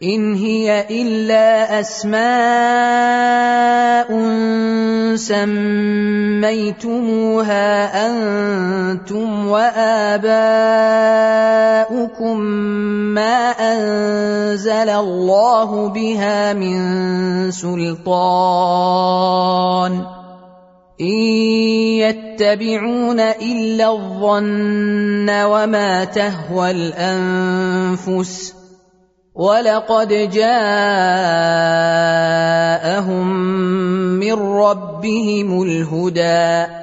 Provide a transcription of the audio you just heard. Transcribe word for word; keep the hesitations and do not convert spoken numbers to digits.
إن هي إلا أسماء سميتموها أنتم وآباؤكم ما أنزل الله بها من سلطان إن يتبعون إلا الظن وما تهوى الأنفس ولقد جاءهم من ربهم الهدى